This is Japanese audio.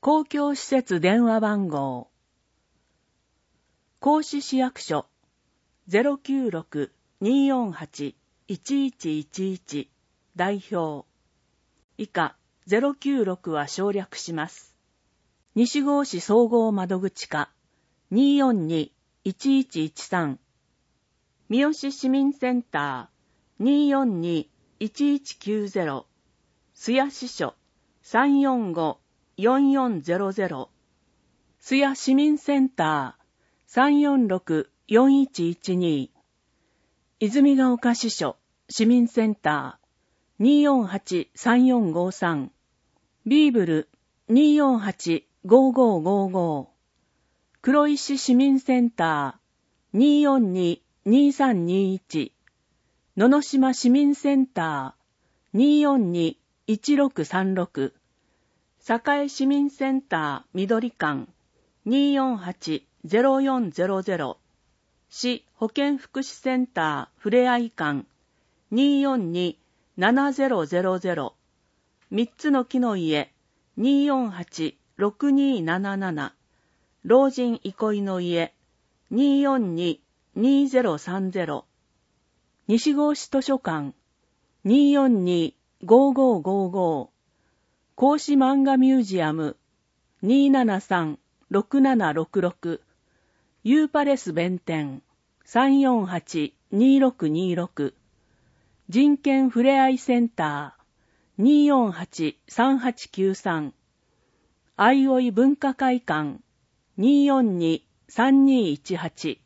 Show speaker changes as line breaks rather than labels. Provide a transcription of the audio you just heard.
公共施設電話番号、甲子市役所 096-248-1111 代表。以下096は省略します。西郷市総合窓口課 242-1113 三好市民センター 242-1190 須谷支所 345-4400 須谷市民センター 346-4112 泉ヶ丘支所市民センター 248-3453 ビーブル 248-5555 黒石市民センター 242-2321 野々島市民センター 242-1636 栄市民センター緑館 248-0400 市保健福祉センターふれあい館 242-7000 3つの木の家 248-6277 老人憩いの家 242-2030 西郷市図書館 242-5555 甲子漫画ミュージアム 273-6766 ユーパレス弁天 348-2626 人権ふれあいセンター 248-3893 あいおい文化会館 242-3218